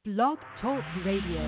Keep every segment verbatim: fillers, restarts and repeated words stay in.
Blog Talk Radio.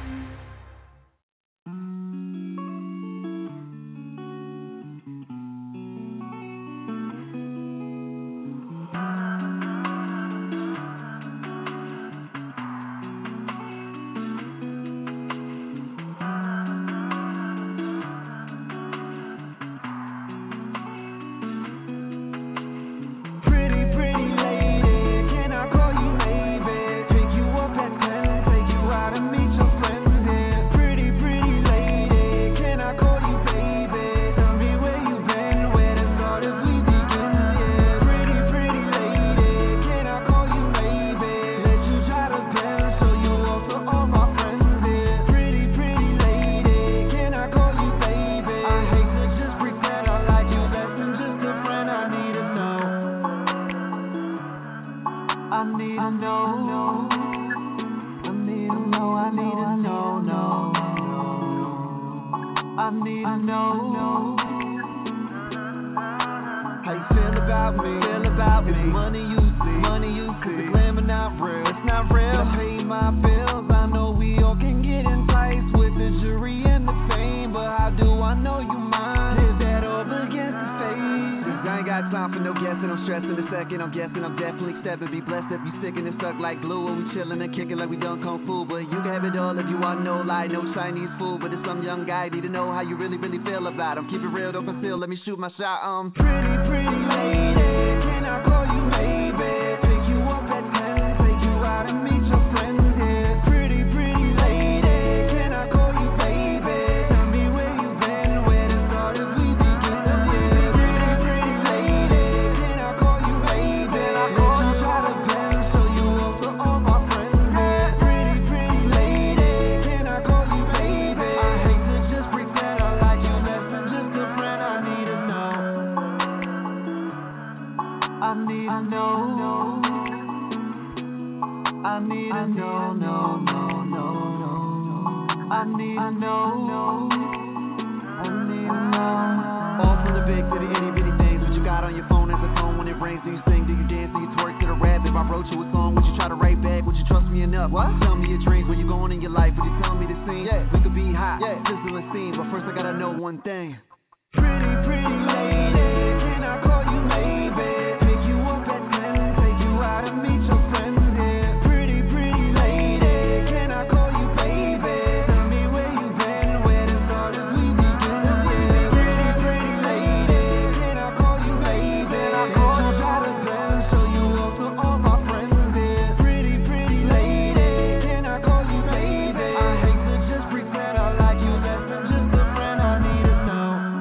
I'm guessing I'm definitely stepping. Be blessed if you sticking and stuck like glue. Or we chilling and kicking like we done kung fu. But you can have it all if you want no lie, no Chinese food. But it's some young guy, need to know how you really, really feel about him. Keep it real, don't conceal, let me shoot my shot. Um, pretty, pretty lady, can I call you maybe? Take you up at ten, take you out and meet your friends. Yeah, pretty, pretty lady, can I call you baby? Tell me where you been, where to start as we begin. Yeah, pretty, pretty lady, can I call you baby? I call you try to bend, show you off to all my friends. Yeah, pretty, pretty lady, can I call you baby? I hate to just pretend I like you less than just a friend. I need to know. I need to know. I need to know, no, no, no, no. I need to know. I need to know. All from the big to the itty bitty things. What you got on your phone as a phone when it rings? Do you sing? Do you dance? Do you twerk to the rap? If I wrote you a song, would you try to write back? Would you trust me enough? What? Tell me your dreams. Where you going in your life? Would you tell me the scene? Yeah. We could be hot, yeah. Sizzling scene. But first I gotta know one thing. Pretty, pretty lady, can I call you maybe? Take you up at ten, take you out and meet your friends. Yeah, pretty, pretty lady, can I call you baby? Tell me where you been, where to start as we begin. Yeah, pretty, pretty lady, can I call you baby? I call you try to bend, show you off to all my friends. Yeah, pretty, pretty lady, can I call you baby? I hate to just pretend I like you less than just a friend. I need to know.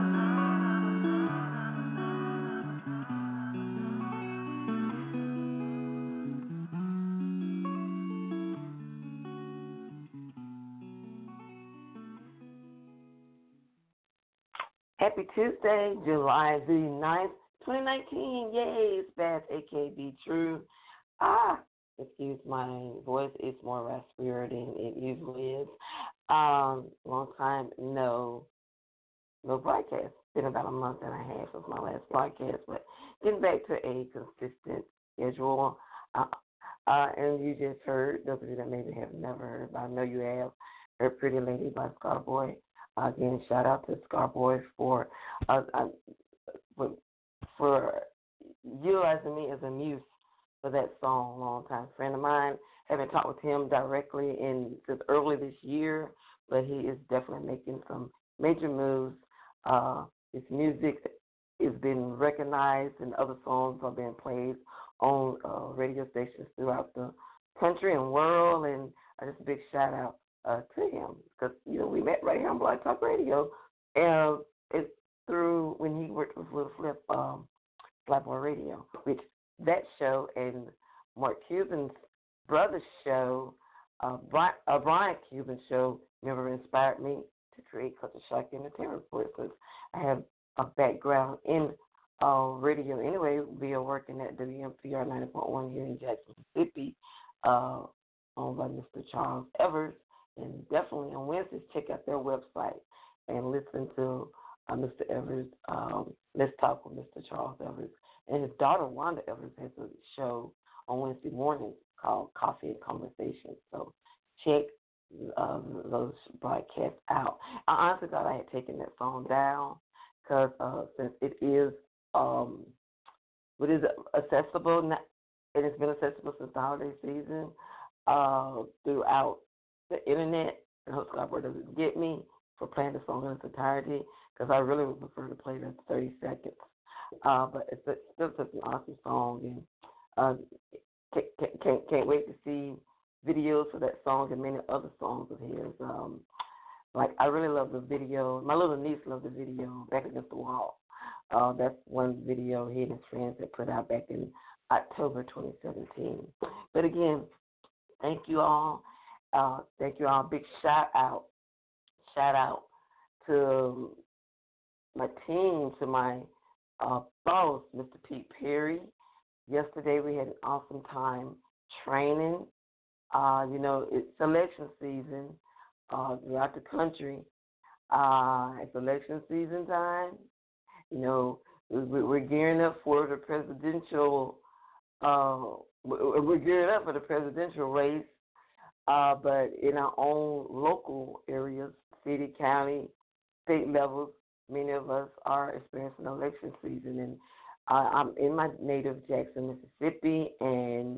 Happy Tuesday, July the ninth, twenty nineteen. Yay, it's Bass, a k a. Be True. Ah, excuse my voice. It's more raspier than it usually is. Um, long time, no, no broadcast. Been about a month and a half since my last broadcast, but getting back to a consistent schedule. Uh, uh, and you just heard, those of you that maybe have never heard, but I know you have, heard Pretty Lady by Scarboy. Uh, again, shout out to Scarboy for, uh, uh, for for utilizing me as a muse for that song. Long time friend of mine. Haven't talked with him directly in just early this year, but he is definitely making some major moves. Uh, his music is being recognized, and other songs are being played on uh, radio stations throughout the country and world. And uh, just a big shout out uh, to him, because you know we met right here on Blog Talk Radio, and it's through when he worked with Little Flip, um, Flatboy Radio, which that show and Mark Cuban's brother's show, uh, Brian, uh, Brian Cuban's show, never inspired me to create Culture Shock Entertainment Report, because I have a background in uh, radio anyway, via working at W M P R ninety point one here in Jackson, Mississippi, uh, owned by Mister Charles Evers. And definitely on Wednesdays, check out their website and listen to uh, Mister Evers. Um, Let's Talk with Mister Charles Evers. And his daughter, Wanda Evers, has a show on Wednesday mornings called Coffee and Conversation. So check um, those broadcasts out. I honestly thought I had taken that song down because uh, since it is um, what is accessible, and it's been accessible since the holiday season uh, throughout the internet. And Host Scarborough doesn't get me for playing the song in its entirety because I really would prefer to play it in thirty seconds. Uh, but it's, it's still such an awesome song, and uh, can't, can't, can't wait to see videos for that song and many other songs of his. Um, like, I really love the video. My little niece loved the video, Back Against the Wall. Uh, that's one video he and his friends had put out back in October twenty seventeen. But again, thank you all. Uh, thank you all. Big shout out. Shout out to my team, to my uh, boss, Mister Pete Perry. Yesterday we had an awesome time training. Uh, you know, it's election season uh, throughout the country. Uh, it's election season time. You know, we're gearing up for the presidential. Uh, we're gearing up for the presidential race, uh, but in our own local areas, city, county, state levels, many of us are experiencing election season. And uh, I'm in my native Jackson, Mississippi, and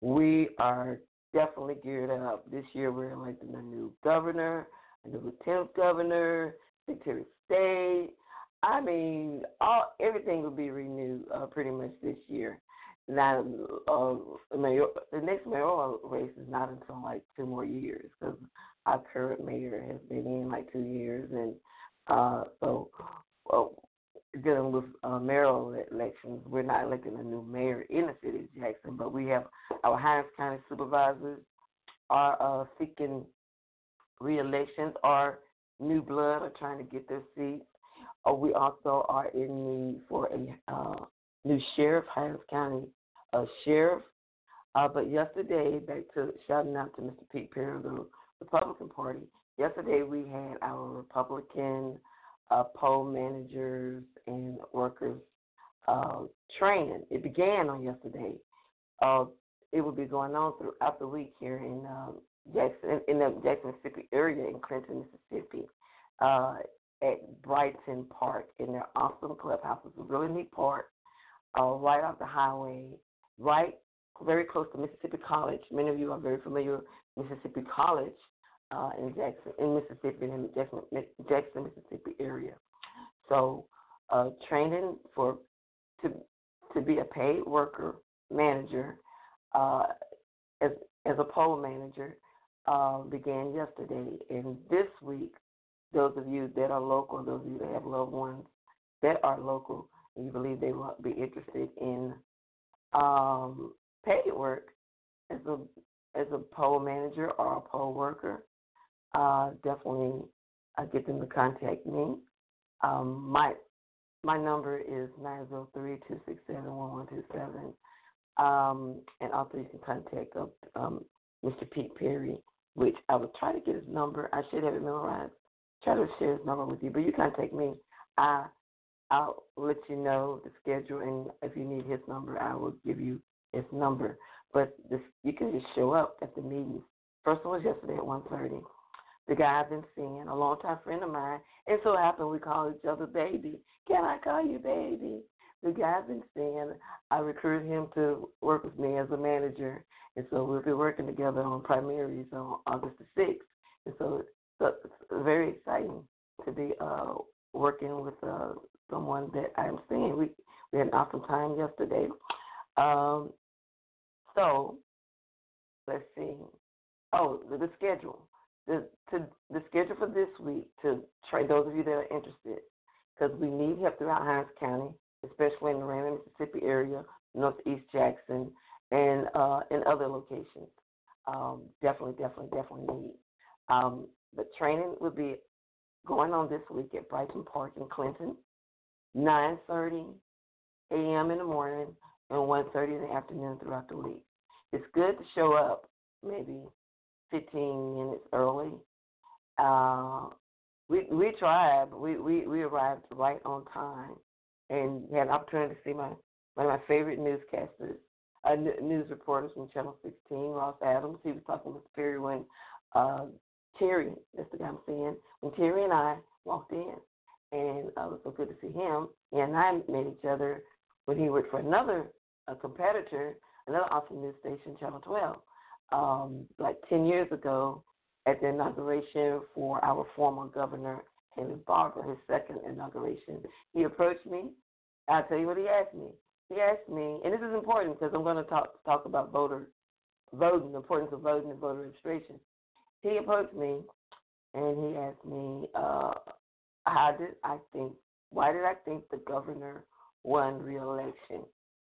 we are definitely geared up. This year we're electing a new governor, a new lieutenant governor, secretary of state. I mean, all everything will be renewed uh, pretty much this year. Now, uh, mayor, the next mayoral race is not until like two more years because our current mayor has been in like two years, and uh, so well, dealing with uh, mayoral elections, we're not electing a new mayor in the city of Jackson, but we have our Hinds County supervisors are uh, seeking re-elections, or new blood are trying to get their seats. Uh, we also are in need for a uh, new sheriff, Hinds County uh, sheriff. Uh, but yesterday, back to shouting out to Mister Pete Perry of the Republican Party, yesterday we had our Republican uh, poll managers and workers uh, training. It began on yesterday. Uh, it will be going on throughout the week here in um, Jackson, in the Jackson, Mississippi area, in Clinton, Mississippi. Uh, at Brighton Park in their awesome clubhouse. It's a really neat park, uh, right off the highway, right very close to Mississippi College. Many of you are very familiar with Mississippi College uh, in Jackson, in Mississippi, in the Jackson, Jackson, Mississippi area. So, uh, training for to to be a paid worker manager uh, as as a poll manager uh, began yesterday, and this week, those of you that are local, those of you that have loved ones that are local, and you believe they will be interested in um, paid work as a as a poll manager or a poll worker, uh, definitely uh, get them to contact me. Um, my my number is nine zero three, two six seven, one one two seven, um, and also you can contact uh, um, Mister Pete Perry, which I will try to get his number. I should have it memorized. Try to share his number with you, but you contact me. I, I'll let you know the schedule, and if you need his number, I will give you his number. But this, you can just show up at the meetings. First one was yesterday at one thirty. The guy I've been seeing, a longtime friend of mine, and so happened we call each other baby. Can I call you baby? The guy I've been seeing, I recruited him to work with me as a manager, and so we'll be working together on primaries on August the sixth. And so So it's very exciting to be uh, working with uh, someone that I'm seeing. We we had an awesome time yesterday. Um, so let's see. Oh, the, the schedule. The to the schedule for this week to train those of you that are interested, because we need help throughout Hinds County, especially in the Raymond, Mississippi area, Northeast Jackson, and uh, in other locations. Um, definitely, definitely, definitely need. Um, The training will be going on this week at Brighton Park in Clinton, nine thirty a.m. in the morning and one thirty in the afternoon throughout the week. It's good to show up maybe fifteen minutes early. Uh, we we tried. We, we, we arrived right on time and had an opportunity to see my one of my favorite newscasters, uh, news reporters from Channel sixteen, Ross Adams. He was talking with Perry when uh, Terry, that's the guy I'm saying, when Terry and I walked in. And uh, it was so good to see him. He and I met each other when he worked for another a competitor, another awesome news station, Channel twelve, um, like ten years ago at the inauguration for our former governor, Haley Barbour, his second inauguration. He approached me. I'll tell you what he asked me. He asked me, and this is important because I'm going to talk talk about voter voting, the importance of voting and voter registration. He approached me, and he asked me, uh, how did I think, why did I think the governor won re-election?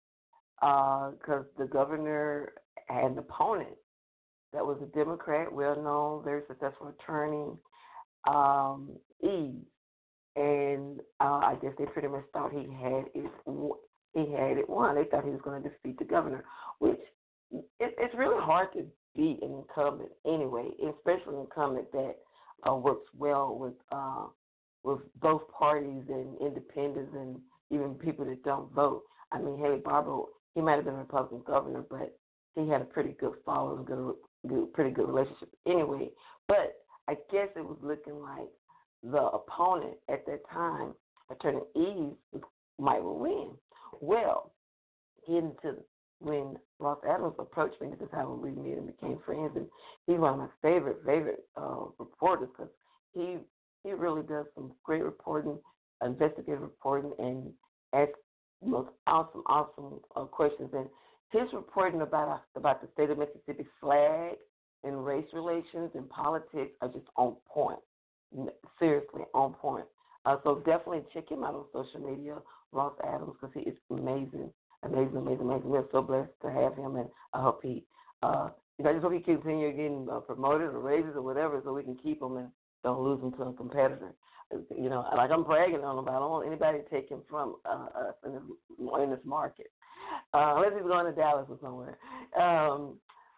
Because uh, the governor had an opponent that was a Democrat, well-known, very successful attorney, um, Eve. And uh, I guess they pretty much thought he had it. He had it won. They thought he was going to defeat the governor, which it, it's really hard to beat an incumbent anyway, especially an incumbent that uh, works well with uh, with both parties and independents and even people that don't vote. I mean, Haley Barbour, he might have been a Republican governor, but he had a pretty good following, good, good, pretty good relationship anyway. But I guess it was looking like the opponent at that time, Attorney Eves, might win. Well, getting to when Ross Adams approached me, this is how we met and became friends, and he's one of my favorite, favorite uh, reporters because he he really does some great reporting, investigative reporting, and asks most awesome, awesome uh, questions. And his reporting about about the state of Mississippi's flag and race relations and politics are just on point. Seriously, on point. Uh, so definitely check him out on social media, Ross Adams, because he is amazing, amazing, amazing, amazing. We're so blessed to have him, and I hope he, uh, I just hope he continue getting uh, promoted or raises or whatever, so we can keep him and don't lose him to a competitor. You know, like I'm bragging on him, but I don't want anybody to take him from uh, us in this, in this market, uh, unless he's going to Dallas or somewhere. Um,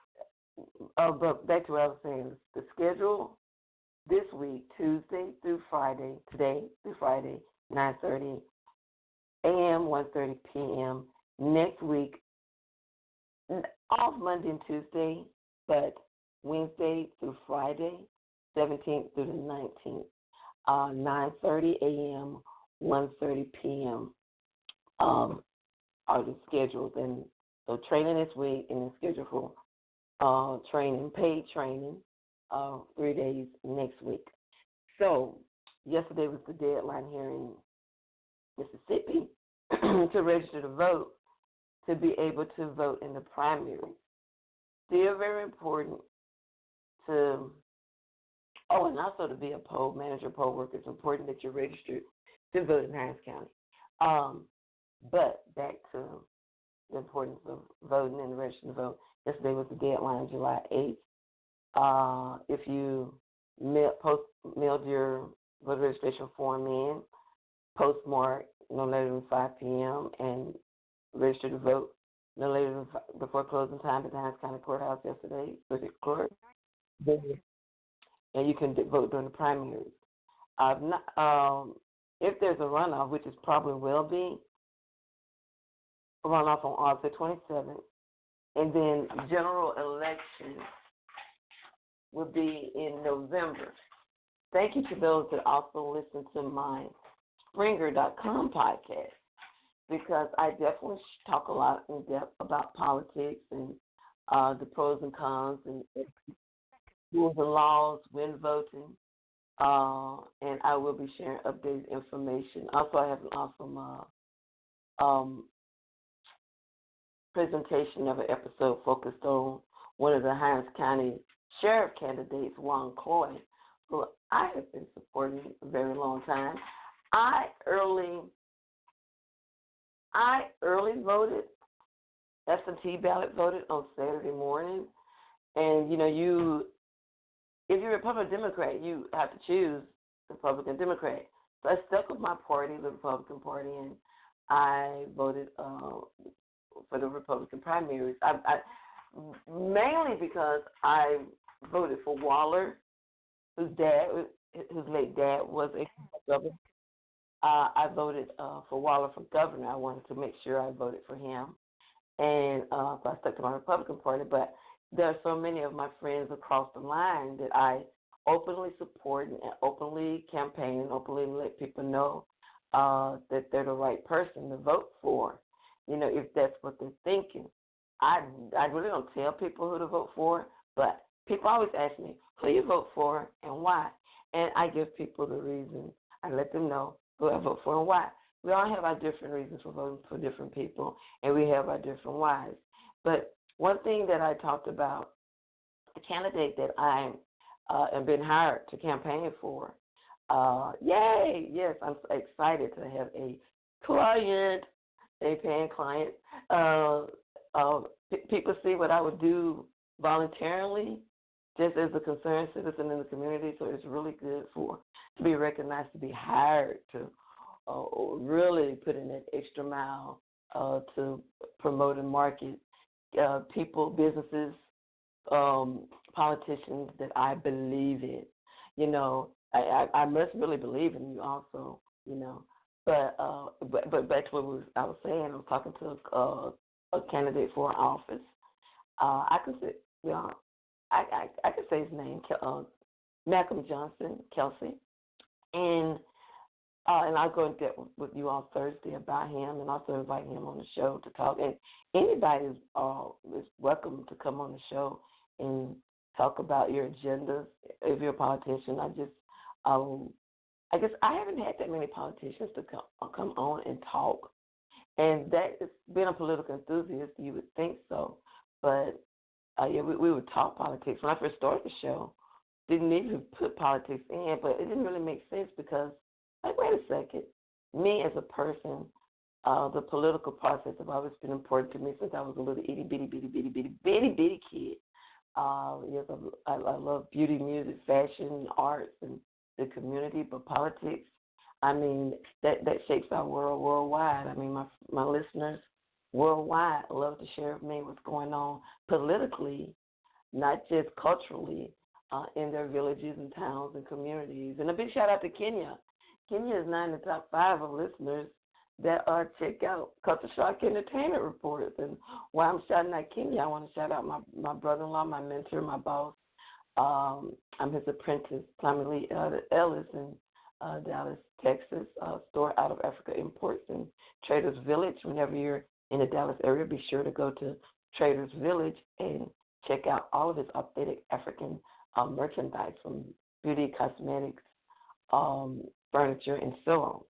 uh, but back to what I was saying, the schedule. This week, Tuesday through Friday, today through Friday, nine thirty a.m., one thirty p.m. Next week, off Monday and Tuesday, but Wednesday through Friday, seventeenth through the nineteenth, uh, nine thirty a.m., one thirty p.m. Um, are the schedules. And so training this week and the schedule for uh, training, paid training, Uh, three days next week. So yesterday was the deadline here in Mississippi to register to vote, to be able to vote in the primary. Still very important to, oh, and also to be a poll manager, poll worker. It's important that you're registered to vote in Hinds County. Um, but back to the importance of voting and registering to vote. Yesterday was the deadline, July eighth. Uh, if you mail, post, mailed your voter registration form in, postmark no later than five p.m. and register to vote no later than five, before closing time at the Hinds County Courthouse yesterday, circuit court, and you can vote during the primaries. Uh, not, um, if there's a runoff, which is probably will be, a runoff on August twenty-seventh, and then general elections will be in November. Thank you to those that also listen to my Springer dot com podcast, because I definitely talk a lot in depth about politics and uh, the pros and cons and rules and laws when voting. Uh, and I will be sharing updated information. Also, I have an awesome uh, um, presentation of an episode focused on one of the Hinds County Sheriff candidates, Juan Cloy, who I have been supporting a very long time. I early, I early voted, absentee ballot voted on Saturday morning, and you know, you, if you're a Republican Democrat, you have to choose Republican Democrat. So I stuck with my party, the Republican Party, and I voted uh, for the Republican primaries. I, I mainly because I voted for Waller, whose dad, whose late dad was a governor. Uh, I voted uh, for Waller for governor. I wanted to make sure I voted for him. and uh, so I stuck to my Republican Party. But there are so many of my friends across the line that I openly support and openly campaign and openly let people know uh, that they're the right person to vote for. You know, if that's what they're thinking. I I really don't tell people who to vote for, but people always ask me, who you vote for and why? And I give people the reason. I let them know who I vote for and why. We all have our different reasons for voting for different people, and we have our different whys. But one thing that I talked about, a candidate that I uh, am being hired to campaign for, uh, yay, yes, I'm so excited to have a client, a paying client. Uh, uh, p- people see what I would do voluntarily just as a concerned citizen in the community, so it's really good for to be recognized, to be hired, to uh, really put in that extra mile uh, to promote and market uh, people, businesses, um, politicians that I believe in. You know, I, I, I must really believe in you also, you know. But uh, but, but back to what was, I was saying, I was talking to uh, a candidate for an office. Uh, I could say, you know, I, I, I could say his name, uh, Malcolm Johnson, Kelsey. And Uh, and I'll go into depth with you on Thursday about him, and also invite him on the show to talk. And anybody is, uh, is welcome to come on the show and talk about your agendas. If you're a politician, I just, um, I guess I haven't had that many politicians to come uh, come on and talk. And that is being a political enthusiast, you would think so, but uh, yeah, we, we would talk politics. When I first started the show, didn't even put politics in, but it didn't really make sense because, like, wait a second, me as a person, uh, the political process have always been important to me since I was a little itty bitty bitty bitty bitty bitty bitty kid. Uh, yes, I, I love beauty, music, fashion, arts, and the community, but politics, I mean, that that shapes our world worldwide. I mean, my my listeners worldwide love to share with me what's going on politically, not just culturally, uh, in their villages and towns and communities. And a big shout out to Kenya. Kenya is now in the top five of listeners that uh, check out Culture Shock Entertainment Reports. And while I'm shouting out Kenya, I want to shout out my, my brother-in-law, my mentor, my boss. Um, I'm his apprentice, Tommy Lee Ellis in uh, Dallas, Texas, uh, store out of Africa Imports and Traders Village. Whenever you're in the Dallas area, be sure to go to Traders Village and check out all of his authentic African uh, merchandise from beauty, cosmetics, um, furniture, and so on.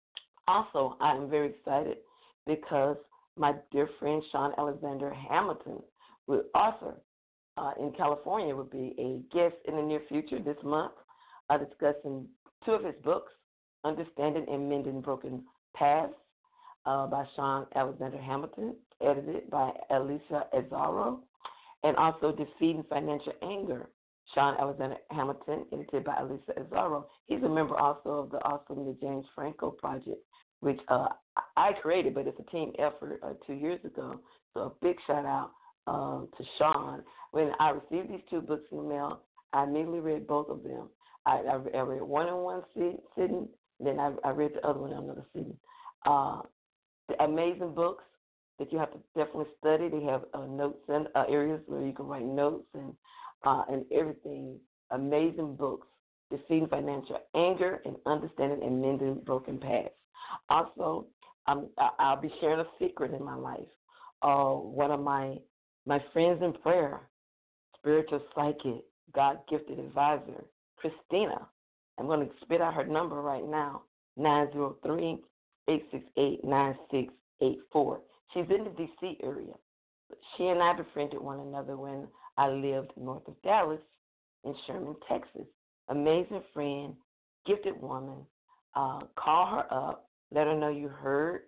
Also, I am very excited because my dear friend Sean Alexander Hamilton, the author uh, in California, will be a guest in the near future this month, uh, discussing two of his books, Understanding and Mending Broken Paths uh, by Sean Alexander Hamilton, edited by Elisa Azzaro, and also Defeating Financial Anger, Sean Alexander Hamilton, edited by Elisa Azzaro. He's a member also of the awesome the James Franco Project, which uh, I created, but it's a team effort uh, two years ago. So a big shout out um, to Sean. When I received these two books in the mail, I immediately read both of them. I, I, I read one in one sit, sitting, then I, I read the other one in another sitting. Uh, the amazing books that you have to definitely study. They have uh, notes and uh, areas where you can write notes and uh, and everything. Amazing books, Defeating Financial Anger and Understanding and Mending Broken Paths. Also, um, I'll be sharing a secret in my life. Uh, one of my my friends in prayer, spiritual psychic, God-gifted advisor, Christina. I'm going to spit out her number right now, nine zero three, eight six eight, nine six eight four. She's in the D C area. She and I befriended one another when I lived north of Dallas in Sherman, Texas. Amazing friend, gifted woman. Uh, call her up. Let her know you heard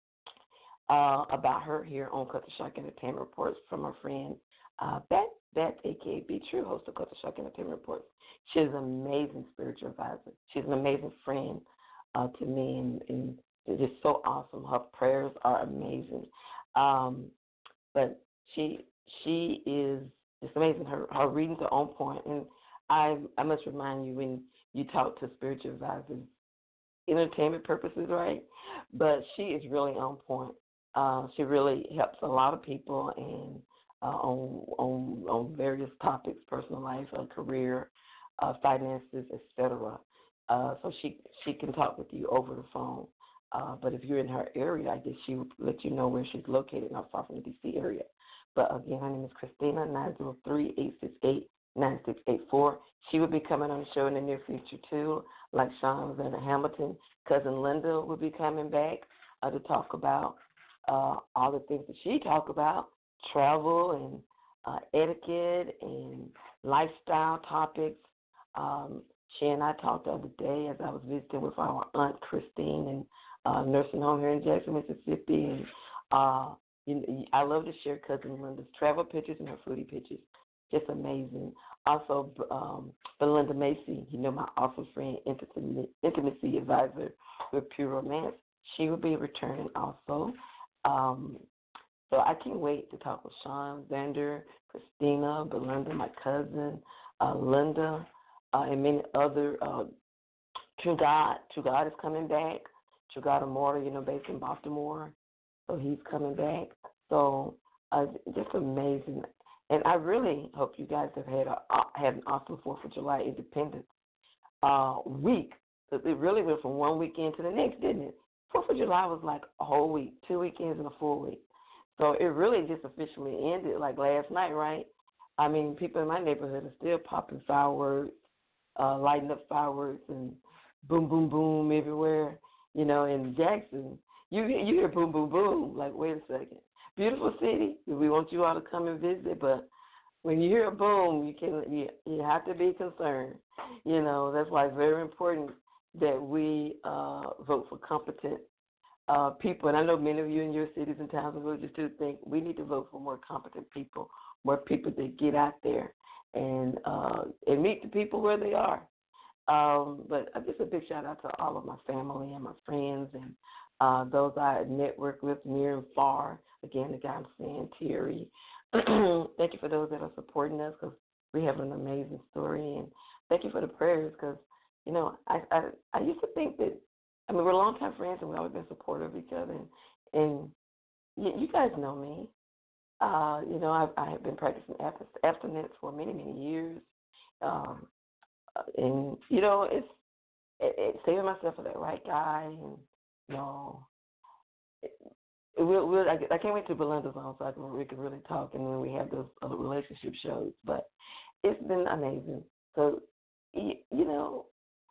uh, about her here on Culture Shock Entertainment Reports from her friend uh, Beth, Beth, a k a. Be True, host of Culture Shock Entertainment Reports. She's an amazing spiritual advisor. She's an amazing friend uh, to me, and, and it's just so awesome. Her prayers are amazing. Um, but she she is just amazing. Her her readings are on point, and I I must remind you when you talk to spiritual advisors, entertainment purposes, right? But she is really on point. Uh, she really helps a lot of people and uh, on on on various topics, personal life, uh, career, uh, finances, et cetera. Uh, so she she can talk with you over the phone. Uh, but if you're in her area, I guess she would let you know where she's located, not far from the D C area. But again, her name is Christina, nine zero three, eight six eight, nine six eight four. She will be coming on the show in the near future, too, like Sean Van Hamilton. Cousin Linda will be coming back uh, to talk about uh, all the things that she talk about, travel and uh, etiquette and lifestyle topics. Um, she and I talked the other day as I was visiting with our Aunt Christine and uh, nursing home here in Jackson, Mississippi. And uh, you know, I love to share Cousin Linda's travel pictures and her foodie pictures. Just amazing. Also, um, Belinda Macy, you know, my awesome friend, intimacy, intimacy advisor with Pure Romance. She will be returning also. Um, so I can't wait to talk with Sean, Xander, Christina, Belinda, my cousin, uh, Linda, uh, and many other. Uh, True God, True God is coming back. True God Immortal, you know, based in Baltimore. So he's coming back. So uh, just amazing. And I really hope you guys have had a, had an awesome Fourth of July Independence uh, week. It really went from one weekend to the next, didn't it? Fourth of July was like a whole week, two weekends and a full week. So it really just officially ended like last night, right? I mean, people in my neighborhood are still popping fireworks, uh, lighting up fireworks, and boom, boom, boom everywhere. You know, in Jackson, you you hear boom, boom, boom. Like, wait a second, beautiful city. We want you all to come and visit, but when you hear a boom, you can you, you have to be concerned. You know, that's why it's very important that we uh, vote for competent uh, people. And I know many of you in your cities and towns and villages too think we need to vote for more competent people, more people that get out there and uh, and meet the people where they are. Um, but just a big shout out to all of my family and my friends and uh, those I network with near and far. Again, the guy I'm saying, Terry. Thank you for those that are supporting us because we have an amazing story. And thank you for the prayers because, you know, I, I I used to think that, I mean, we're longtime friends and we've always been supportive of each other. And, and you, you guys know me. Uh, you know, I, I have been practicing abstinence for many, many years. Um, and, you know, it's it, it, saving myself for that right guy. And, you know, it, it will, we'll, I, I can't wait to Belinda's on so I can, we can really talk and then we have those uh, relationship shows. But it's been amazing. So, you, you know,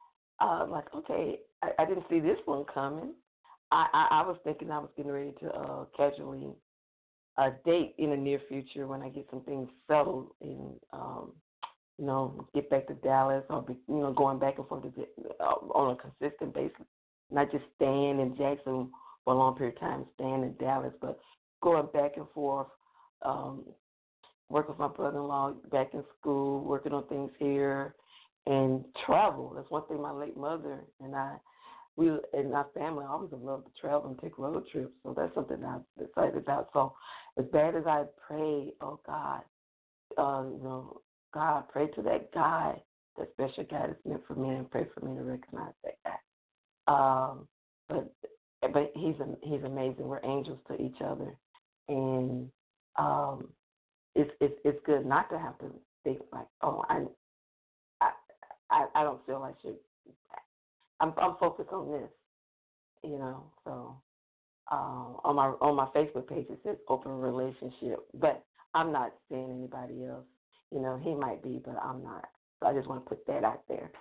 uh, like, okay, I, I didn't see this one coming. I, I, I was thinking I was getting ready to uh, casually uh, date in the near future when I get some things settled and, um, you know, get back to Dallas or, be, you know, going back and forth to, uh, on a consistent basis, not just staying in Jackson for a long period of time, staying in Dallas, but going back and forth, um, working with my brother-in-law back in school, working on things here, and travel. That's one thing my late mother and I, we and our family always have loved to travel and take road trips. So that's something I'm excited about. So as bad as I pray, oh God, uh, you know, God, pray to that guy, that special guy that's meant for me, and pray for me to recognize that guy. Um, but but he's he's amazing. We're angels to each other, and um, it's it's it's good not to have to think like, oh, I I I, I don't feel I should. I'm I'm focused on this, you know. So um, on my on my Facebook page it says open relationship, but I'm not seeing anybody else. You know, he might be, but I'm not. So I just want to put that out there.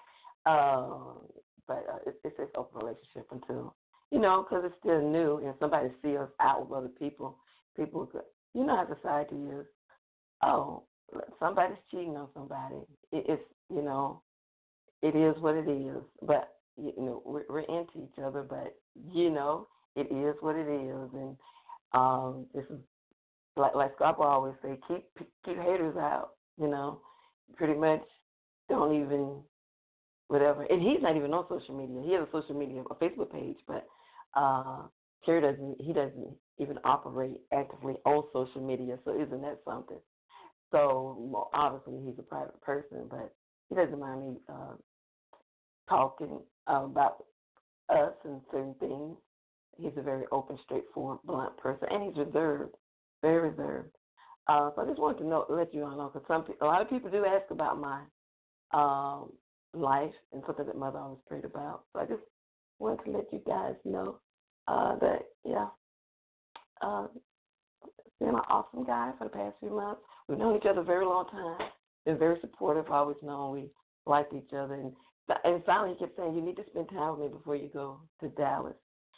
Um, but uh, it, it says open relationship until, you know, because it's still new and somebody sees us out with other people. People, could, you know how society is. Oh, somebody's cheating on somebody. It, it's, you know, it is what it is. But, you know, we're, we're into each other, but, you know, it is what it is. And um, this is, like, like Scott always say, keep keep haters out. You know, pretty much don't even, whatever. And he's not even on social media. He has a social media, a Facebook page, but uh, Terry doesn't, he doesn't even operate actively on social media, so isn't that something? So, well, obviously he's a private person, but he doesn't mind me uh, talking uh, about us and certain things. he's a very open, straightforward, blunt person, and he's reserved, very reserved. Uh, so I just wanted to know, let you all know, because some a lot of people do ask about my um, life and something that Mother always prayed about. So I just wanted to let you guys know uh, that, yeah, uh, been an awesome guy for the past few months. We've known each other a very long time. Been very supportive. Always known we liked each other. And and finally, he kept saying, "You need to spend time with me before you go to Dallas."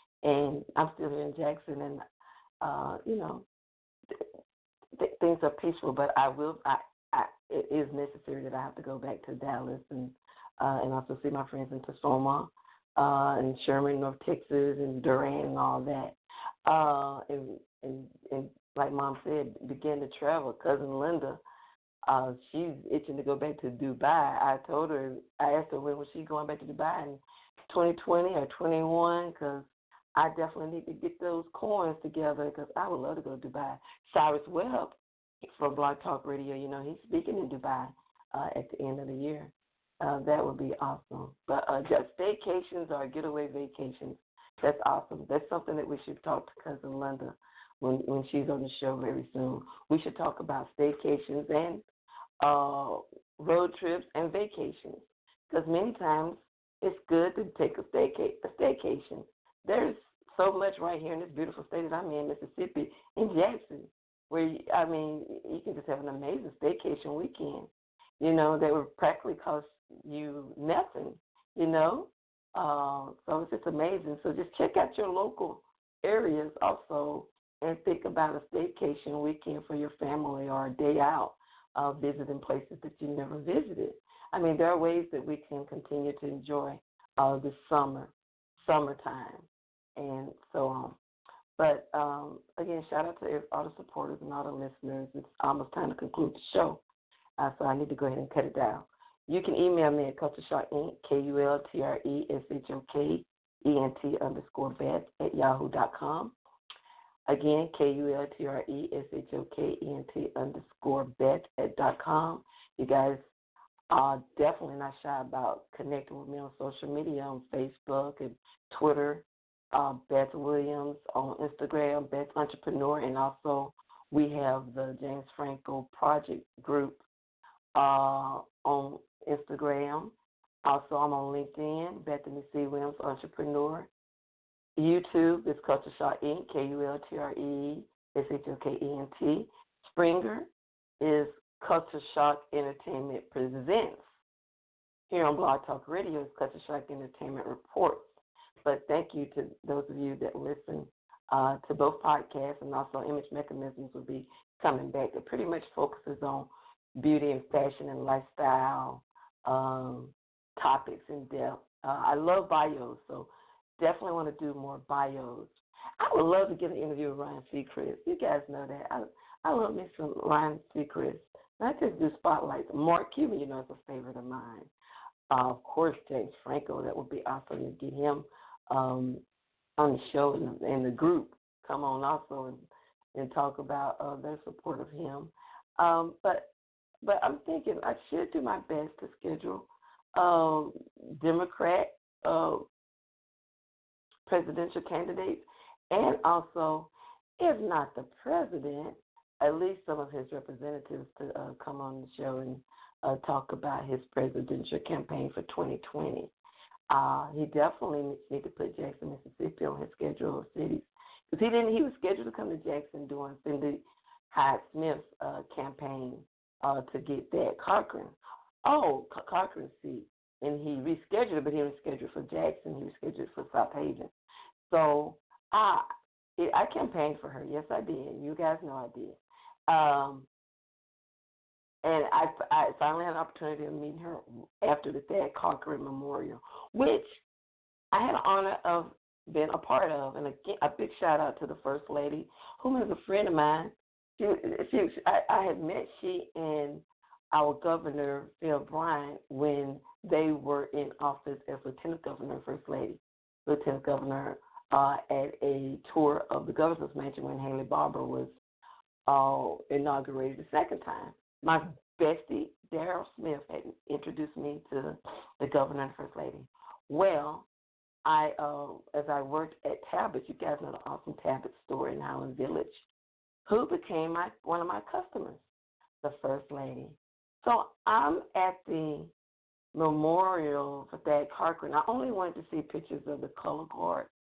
And I'm still here in Jackson, and uh, you know, th- th- things are peaceful. But I will. I, I it is necessary that I have to go back to Dallas and uh, and also see my friends in Tacoma, uh, and Sherman, North Texas, and Durant, and all that. Uh, and and and like Mom said, begin to travel. Cousin Linda, uh, she's itching to go back to Dubai. I told her, I asked her when was she going back to Dubai in twenty twenty or twenty-one, because I definitely need to get those coins together because I would love to go to Dubai. Cyrus Webb from Blog Talk Radio, you know, he's speaking in Dubai uh, at the end of the year. Uh, that would be awesome. But uh, just staycations or getaway vacations, that's awesome. That's something that we should talk to Cousin Linda when when she's on the show very soon. We should talk about staycations and uh, road trips and vacations, because many times it's good to take a, stayca- a staycation. There's so much right here in this beautiful state that I'm in, Mississippi, in Jackson, where, you, I mean, you can just have an amazing staycation weekend, you know, that would practically cost you nothing, you know. Uh, so it's just amazing. So just check out your local areas also and think about a staycation weekend for your family or a day out uh, visiting places that you never visited. I mean, there are ways that we can continue to enjoy uh, this summer, summertime, and so on. But, um, again, shout out to all the supporters and all the listeners. It's almost time to conclude the show, uh, so I need to go ahead and cut it down. You can email me at Culture Shock Inc, K U L T R E S H O K E N T underscore Beth at yahoo dot com. Again, K U L T R E S H O K E N T underscore Beth at dot com. You guys are definitely not shy about connecting with me on social media, on Facebook and Twitter, uh, Beth Williams, on Instagram, Beth Entrepreneur, and also we have the James Franco Project Group uh, on Instagram. Also, I'm on LinkedIn, Bethany C. Williams, Entrepreneur. YouTube is Culture Shock Incorporated, K U L T R E S H O K E N T. Springer is Culture Shock Entertainment Presents. Here on Blog Talk Radio is Culture Shock Entertainment Reports. But thank you to those of you that listen uh, to both podcasts, and also Image Mechanisms will be coming back. It pretty much focuses on beauty and fashion and lifestyle um, topics in depth. Uh, I love bios, so definitely want to do more bios. I would love to get an interview with Ryan Seacrest. You guys know that. I I love me some Ryan Seacrest. Not just do spotlights. Mark Cuban, you know, is a favorite of mine. Uh, of course, James Franco. That would be awesome to get him um, on the show and, and the group come on also and, and talk about uh, their support of him. Um, but but I'm thinking I should do my best to schedule um, Democrat uh, presidential candidates, and also, if not the president, at least some of his representatives to uh, come on the show and uh, talk about his presidential campaign for twenty twenty. Uh, he definitely needs to put Jackson, Mississippi on his schedule of cities, because he didn't. He was scheduled to come to Jackson during Cindy Hyde Smith's uh, campaign uh, to get that Cochran. Oh, C- Cochran's seat, and he rescheduled it, but he rescheduled for Jackson. He rescheduled for South Haven. So I, I campaigned for her. Yes, I did. You guys know I did. Um, and I, I finally had an opportunity to meet her after the Thad Cochran Memorial, which I had the honor of being a part of. And again, a big shout out to the First Lady, whom is a friend of mine. She, she, I, I had met she and our governor, Phil Bryant, when they were in office as Lieutenant Governor and First Lady. Lieutenant Governor uh, at a tour of the governor's mansion when Haley Barbour was uh, inaugurated the second time. My bestie, Daryl Smith, had introduced me to the governor and First Lady. Well, I, uh, as I worked at Tabit's, you guys know the awesome Tabit's store in Highland Village, who became my one of my customers, the first lady. So I'm at the memorial for Thad Cochran. I only wanted to see pictures of the color guard